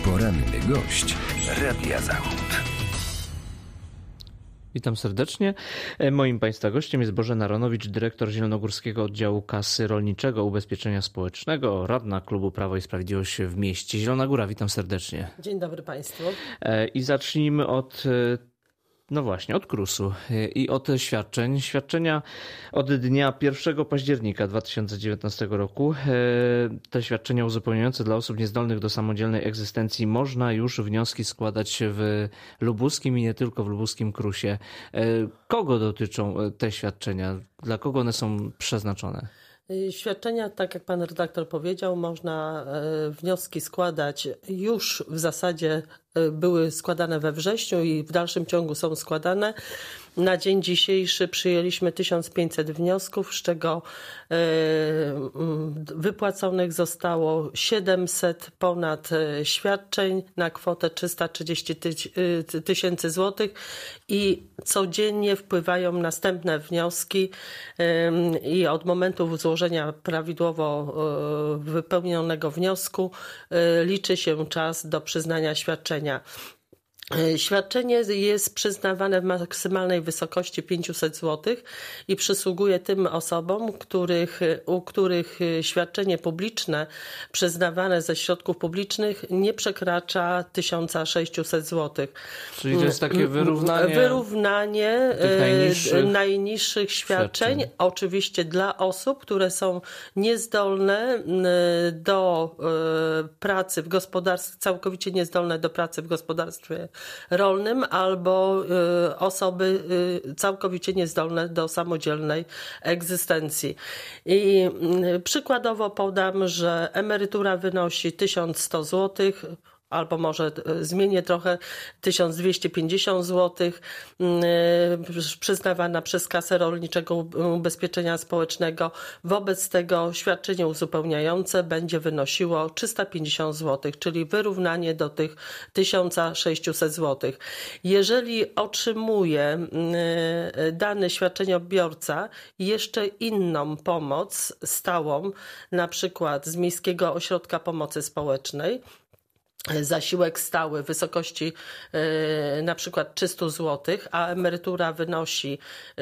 Poranny gość Radia Zachód. Witam serdecznie. Moim Państwa gościem jest Bożena Ronowicz, dyrektor Zielonogórskiego Oddziału Kasy Rolniczego Ubezpieczenia Społecznego, radna klubu Prawo i Sprawiedliwość w mieście Zielona Góra. Witam serdecznie. Dzień dobry Państwu. I zacznijmy od KRUS-u i od świadczeń. Świadczenia od dnia 1 października 2019 roku. Te świadczenia uzupełniające dla osób niezdolnych do samodzielnej egzystencji można już wnioski składać w lubuskim i nie tylko w lubuskim KRUS-ie. Kogo dotyczą te świadczenia? Dla kogo one są przeznaczone? Świadczenia, tak jak pan redaktor powiedział, można wnioski składać już w zasadzie były składane we wrześniu i w dalszym ciągu są składane. Na dzień dzisiejszy przyjęliśmy 1500 wniosków, z czego wypłaconych zostało 700 ponad świadczeń na kwotę 330 tysięcy złotych i codziennie wpływają następne wnioski i od momentu złożenia prawidłowo wypełnionego wniosku liczy się czas do przyznania świadczenia. Świadczenie jest przyznawane w maksymalnej wysokości 500 zł i przysługuje tym osobom, u których świadczenie publiczne przyznawane ze środków publicznych nie przekracza 1600 zł. Czyli to jest takie wyrównanie najniższych świadczeń. Oczywiście dla osób, które są niezdolne do pracy w gospodarstwie, całkowicie niezdolne do pracy w gospodarstwie rolnym albo osoby całkowicie niezdolne do samodzielnej egzystencji. I przykładowo podam, że emerytura wynosi 1100 zł, albo może zmienię trochę, 1250 zł, przyznawana przez Kasę Rolniczego Ubezpieczenia Społecznego. Wobec tego świadczenie uzupełniające będzie wynosiło 350 zł, czyli wyrównanie do tych 1600 zł. Jeżeli otrzymuje dany świadczeniobiorca jeszcze inną pomoc stałą, na przykład z Miejskiego Ośrodka Pomocy Społecznej, zasiłek stały w wysokości na przykład 300 zł, a emerytura wynosi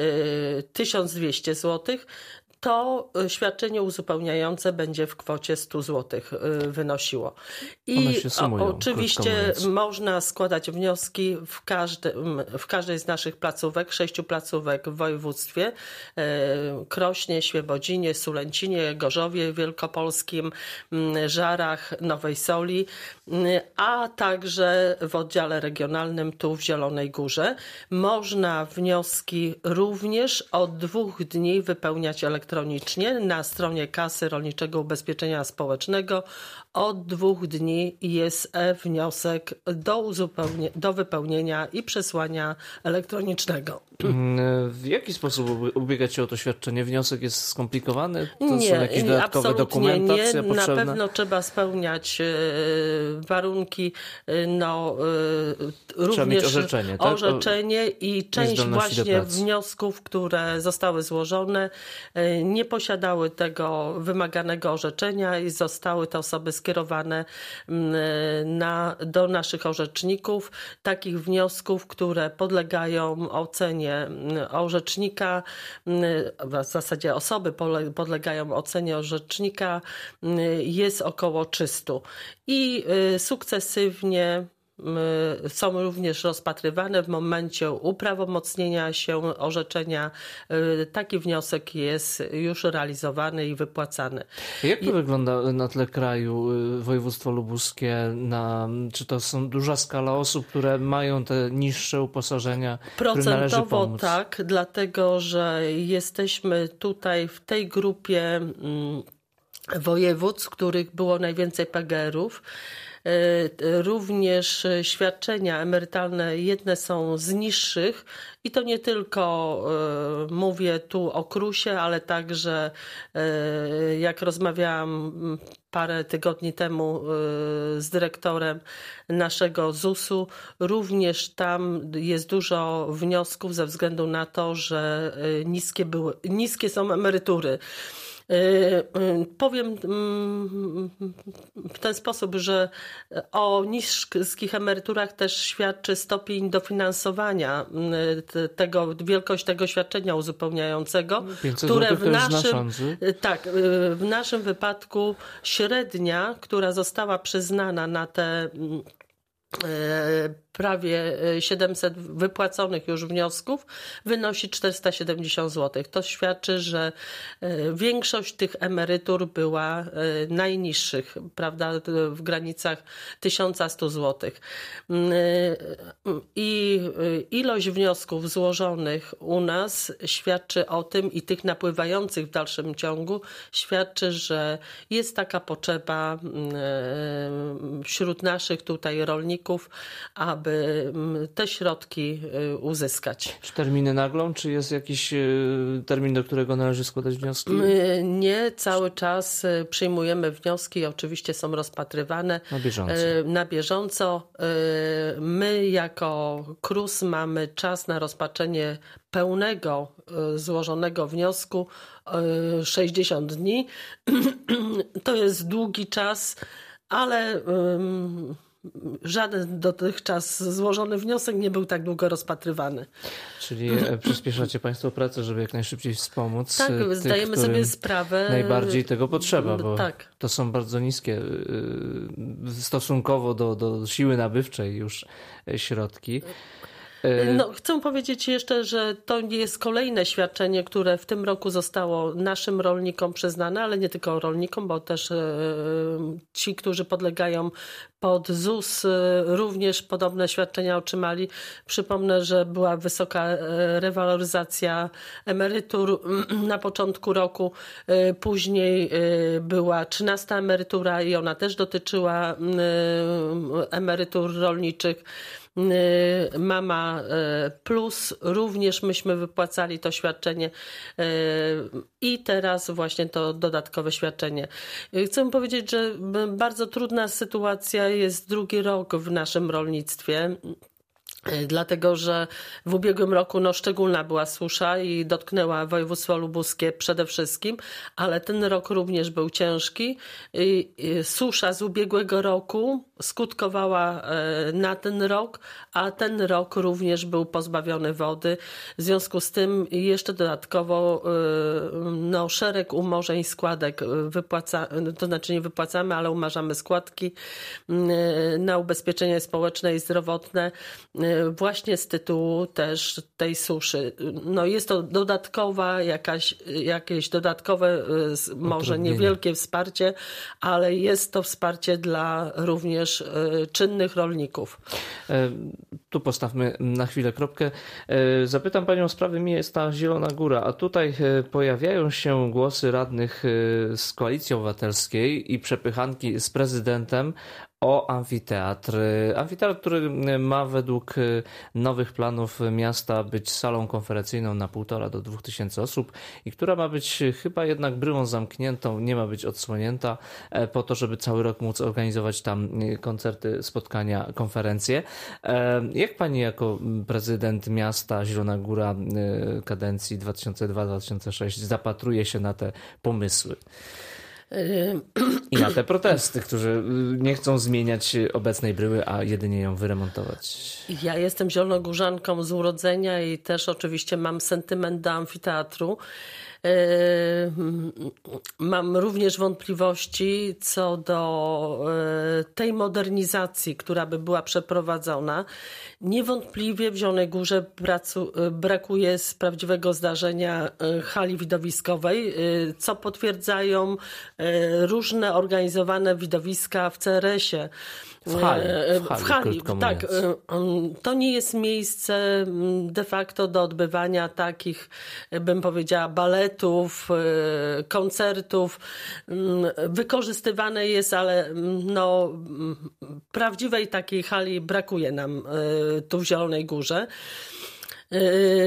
1200 zł, to świadczenie uzupełniające będzie w kwocie 100 zł wynosiło. I oczywiście można składać wnioski w każdej z naszych placówek, 6 placówek w województwie: Krośnie, Świebodzinie, Sulęcinie, Gorzowie Wielkopolskim, Żarach, Nowej Soli, a także w oddziale regionalnym tu w Zielonej Górze. Można wnioski również od 2 dni wypełniać elektronicznie na stronie Kasy Rolniczego Ubezpieczenia Społecznego. Od 2 dni jest wniosek do wypełnienia i przesłania elektronicznego. W jaki sposób ubiegać się o to świadczenie? Wniosek jest skomplikowany? To nie, są jakieś dodatkowe dokumentacje nie. potrzebne? Na pewno trzeba spełniać warunki, również mieć orzeczenie, tak? Orzeczenie i część właśnie wniosków, które zostały złożone, nie posiadały tego wymaganego orzeczenia i zostały te osoby skierowane do naszych orzeczników. Takich wniosków, które podlegają ocenie orzecznika, w zasadzie osoby podlegają ocenie orzecznika, jest około 300. I sukcesywnie są również rozpatrywane w momencie uprawomocnienia się orzeczenia. Taki wniosek jest już realizowany i wypłacany. Jak to wygląda na tle kraju? Województwo lubuskie, czy to są duża skala osób, które mają te niższe uposażenia, którym należy pomóc? Tak, dlatego że jesteśmy tutaj w tej grupie województw, w których było najwięcej PGR-ów. Również świadczenia emerytalne jedne są z niższych i to nie tylko mówię tu o KRUS-ie, ale także jak rozmawiałam parę tygodni temu z dyrektorem naszego ZUS-u, również tam jest dużo wniosków ze względu na to, że niskie są emerytury. Powiem w ten sposób, że o niskich emeryturach też świadczy stopień dofinansowania wielkość tego świadczenia uzupełniającego, które w naszym wypadku średnia, która została przyznana na te prawie 700 wypłaconych już wniosków wynosi 470 zł. To świadczy, że większość tych emerytur była najniższych, prawda, w granicach 1100 zł. I ilość wniosków złożonych u nas świadczy o tym i tych napływających w dalszym ciągu świadczy, że jest taka potrzeba wśród naszych tutaj rolników, aby te środki uzyskać. Czy terminy naglą? Czy jest jakiś termin, do którego należy składać wnioski? Nie, cały czas przyjmujemy wnioski i oczywiście są rozpatrywane na bieżąco. My jako KRUS mamy czas na rozpatrzenie pełnego złożonego wniosku 60 dni. To jest długi czas, ale żaden dotychczas złożony wniosek nie był tak długo rozpatrywany. Czyli przyspieszacie Państwo pracę, żeby jak najszybciej wspomóc tak, tych, zdajemy sobie sprawę. Najbardziej tego potrzeba, bo tak. To są bardzo niskie stosunkowo do siły nabywczej już środki. Chcę powiedzieć jeszcze, że to jest kolejne świadczenie, które w tym roku zostało naszym rolnikom przyznane, ale nie tylko rolnikom, bo też ci, którzy podlegają pod ZUS, również podobne świadczenia otrzymali. Przypomnę, że była wysoka rewaloryzacja emerytur na początku roku, później była 13. emerytura i ona też dotyczyła emerytur rolniczych. Mama Plus, również myśmy wypłacali to świadczenie i teraz właśnie to dodatkowe świadczenie. Chcę powiedzieć, że bardzo trudna sytuacja jest drugi rok w naszym rolnictwie. Dlatego, że w ubiegłym roku szczególna była susza i dotknęła województwo lubuskie przede wszystkim, ale ten rok również był ciężki. Susza z ubiegłego roku skutkowała na ten rok, a ten rok również był pozbawiony wody. W związku z tym jeszcze dodatkowo szereg umorzeń składek to znaczy nie wypłacamy, ale umarzamy składki na ubezpieczenie społeczne i zdrowotne właśnie z tytułu też tej suszy. Jest to jakieś dodatkowe, może niewielkie wsparcie, ale jest to wsparcie dla również czynnych rolników. Tu postawmy na chwilę kropkę. Zapytam Panią o sprawę miasta Zielona Góra, a tutaj pojawiają się głosy radnych z Koalicji Obywatelskiej i przepychanki z prezydentem o amfiteatr. Amfiteatr, który ma według nowych planów miasta być salą konferencyjną na 1,5 do 2 tysięcy osób i która ma być chyba jednak bryłą zamkniętą, nie ma być odsłonięta po to, żeby cały rok móc organizować tam koncerty, spotkania, konferencje. Jak Pani jako prezydent miasta Zielona Góra kadencji 2002-2006 zapatruje się na te pomysły? I na te protesty, którzy nie chcą zmieniać obecnej bryły, a jedynie ją wyremontować. Ja jestem zielonogórzanką z urodzenia i też oczywiście mam sentyment do amfiteatru. Mam również wątpliwości co do tej modernizacji, która by była przeprowadzona. Niewątpliwie w Zielonej Górze brakuje z prawdziwego zdarzenia hali widowiskowej, co potwierdzają różne organizowane widowiska w CRS-ie. W hali, tak. To nie jest miejsce de facto do odbywania takich, bym powiedziała, baletów, koncertów. Wykorzystywane jest, ale prawdziwej takiej hali brakuje nam tu w Zielonej Górze.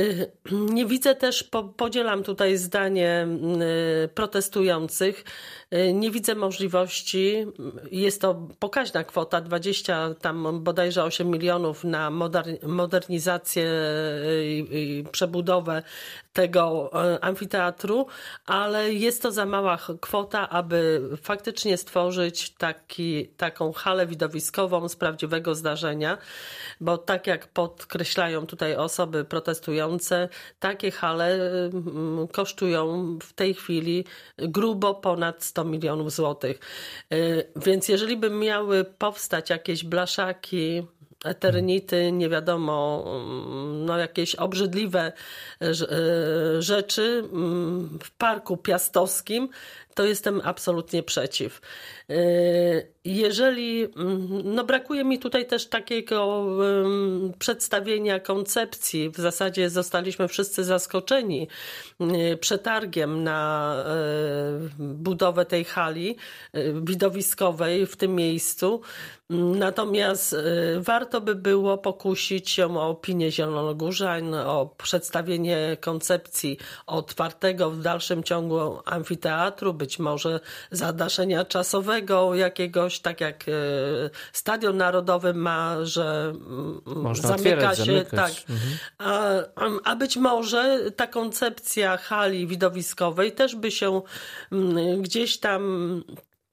Nie widzę też, podzielam tutaj zdanie protestujących, Nie widzę możliwości, jest to pokaźna kwota, 20, tam bodajże 8 milionów na modernizację i przebudowę tego amfiteatru, ale jest to za mała kwota, aby faktycznie stworzyć taką halę widowiskową z prawdziwego zdarzenia, bo tak jak podkreślają tutaj osoby protestujące, takie hale kosztują w tej chwili grubo ponad 100 milionów złotych. Więc jeżeli by miały powstać jakieś blaszaki, eternity, nie wiadomo, jakieś obrzydliwe rzeczy w Parku Piastowskim, to jestem absolutnie przeciw. Jeżeli, brakuje mi tutaj też takiego przedstawienia koncepcji, w zasadzie zostaliśmy wszyscy zaskoczeni przetargiem na budowę tej hali widowiskowej w tym miejscu. Natomiast warto by było pokusić się o opinię Zielonogórzan, o przedstawienie koncepcji otwartego w dalszym ciągu amfiteatru, być może zadaszenia czasowego jakiegoś, tak jak Stadion Narodowy ma, że można zamyka się. zamykać. Tak. A być może ta koncepcja hali widowiskowej też by się gdzieś tam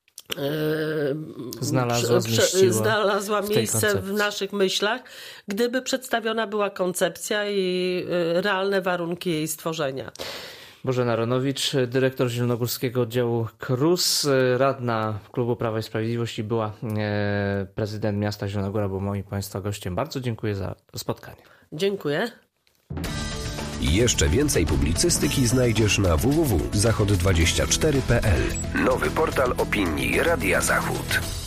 znalazła miejsce w naszych myślach, gdyby przedstawiona była koncepcja i realne warunki jej stworzenia. Bożena Ronowicz, dyrektor Zielonogórskiego Oddziału KRUS, radna Klubu Prawa i Sprawiedliwości, była prezydent miasta Zielonogóra, był moim Państwa gościem. Bardzo dziękuję za spotkanie. Dziękuję. Jeszcze więcej publicystyki znajdziesz na www.zachod24.pl. Nowy portal opinii Radia Zachód.